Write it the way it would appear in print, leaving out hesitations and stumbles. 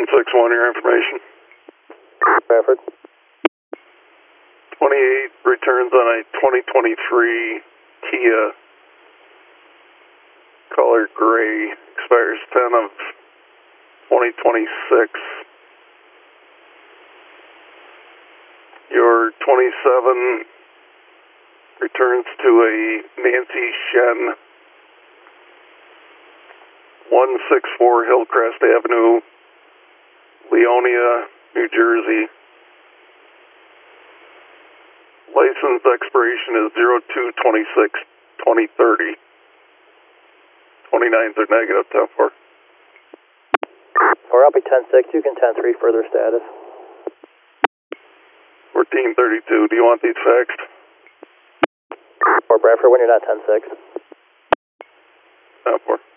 1461, your information. Bradford. 28 returns on a 2023 Kia, color gray, expires 10 of 2026. Your 27 returns to a Nancy Shen, 164 Hillcrest Avenue, Leonia, New Jersey. License expiration is 02/26/2030. 29s are negative, 10-4. We're up at 10-6, you can 10-3 further status. 1432, do you want these faxed? Or Bradford, when you're not 10-6. 10-4.